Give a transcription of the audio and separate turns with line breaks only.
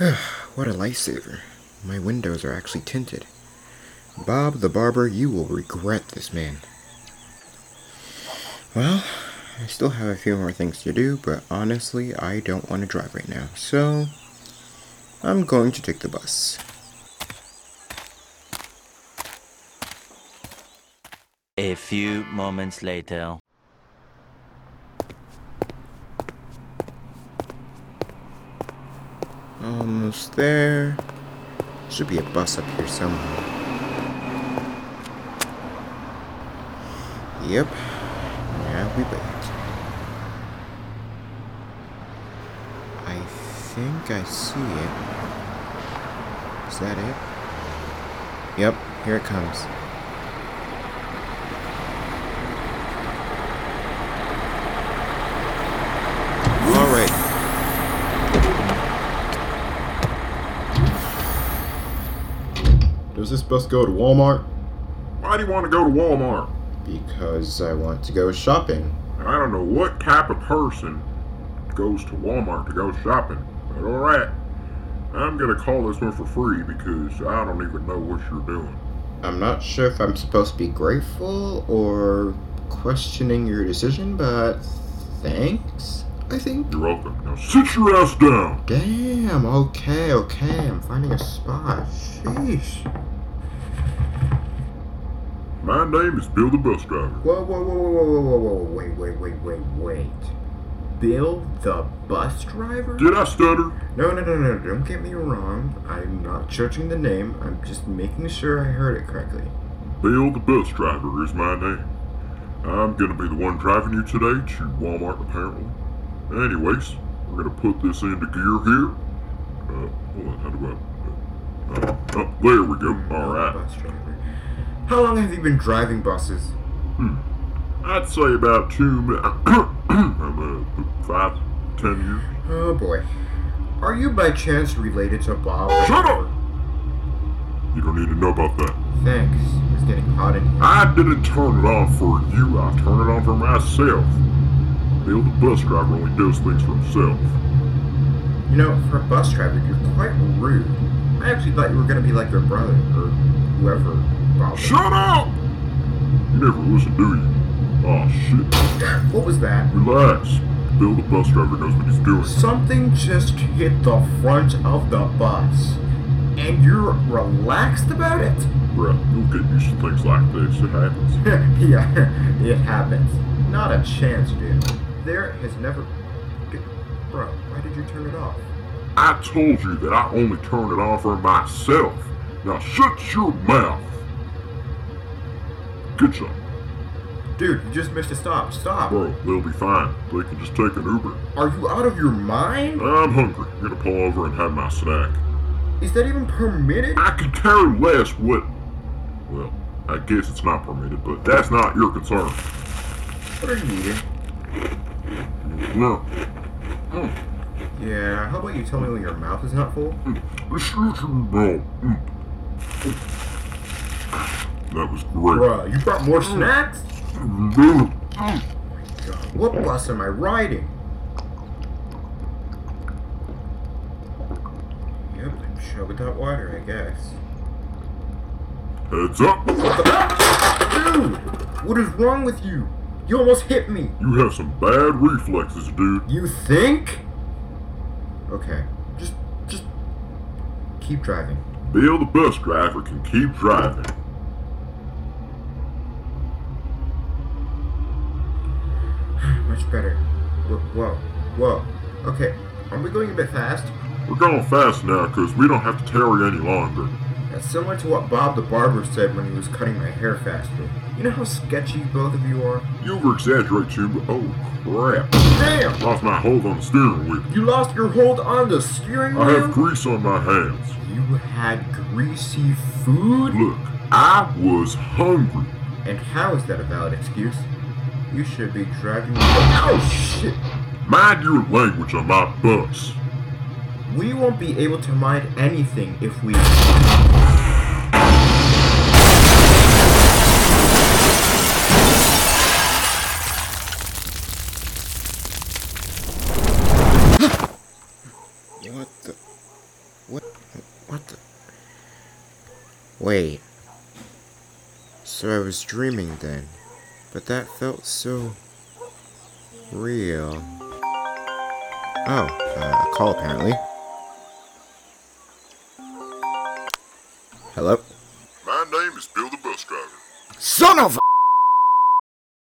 What a lifesaver. My windows are actually tinted. Bob the barber, you will regret this man. Well, I still have a few more things to do, but honestly, I don't want to drive right now, so I'm going to take the bus.
A few moments later.
Almost there. Should be a bus up here somewhere. Yep. Now we wait. I think I see it. Is that it? Yep, here it comes. Alright.
Does this bus go to Walmart?
Why do you want to go to Walmart?
Because I want to go shopping.
I don't know what type of person goes to Walmart to go shopping, but alright. I'm gonna call this one for free because I don't even know what you're doing.
I'm not sure if I'm supposed to be grateful or questioning your decision, but thanks, I think.
You're welcome. Now sit your ass down!
Damn, okay, I'm finding a spot. Sheesh.
My name is Bill the bus driver.
Whoa, wait. Bill the bus driver?
Did I stutter?
No, don't get me wrong. I'm not judging the name, I'm just making sure I heard it correctly.
Bill the bus driver is my name. I'm gonna be the one driving you today to Walmart, apparently. Anyways, we're gonna put this into gear here. Hold on, how do I... there we go. Alright.
Bus driver. How long have you been driving buses?
I'd say about 5, 10 years.
Oh boy. Are you by chance related to Bob?
Shut up! You don't need to know about that.
Thanks. It's getting hot in here.
I didn't turn it on for you, I turned it on for myself. Bill the bus driver only does things for himself.
You know, for a bus driver, you're quite rude. I actually thought you were gonna be like your brother, or whoever Bob is.
Shut up! You never listen, do you? Oh shit.
What was that?
Relax. Bill the bus driver knows what he's doing.
Something just hit the front of the bus. And you're relaxed about it?
Bruh, you'll get used to things like this. It happens.
Yeah, it happens. Not a chance, dude. There has never... Bro, why did you turn it off?
I told you that I only turn it on for myself. Now shut your mouth. Good job.
Dude, you just missed a stop. Stop.
Bro, they'll be fine. They can just take an Uber.
Are you out of your mind?
I'm hungry. I'm gonna pull over and have my snack.
Is that even permitted?
I could care less what... Well, I guess it's not permitted, but that's not your concern.
What are you eating?
No.
Yeah, how about you tell me when your mouth is not full?
No. That was great.
Bruh, you brought more snacks?
No.
God, what bus am I riding? Yep, chug with that water, I guess.
Heads up.
Dude, what is wrong with you? You almost hit me.
You have some bad reflexes, dude.
You think? Okay, just keep driving.
Bill the bus driver can keep driving.
Much better. Whoa. Okay, are we going a bit fast?
We're going fast now because we don't have to tarry any longer.
That's similar to what Bob the barber said when he was cutting my hair faster. You know how sketchy both of you are?
You over-exaggerate too, but oh crap.
Damn!
Lost my hold on the steering wheel.
You lost your hold on the steering wheel?
I have grease on my hands.
You had greasy food?
Look, I was hungry.
And how is that a valid excuse? You should be driving... Oh, shit!
Mind your language on my bus.
We won't be able to mind anything if we...
What the... Wait. So I was dreaming then, but that felt so real. Oh, a call apparently. Hello?
My name is Bill the bus driver.
Son of a...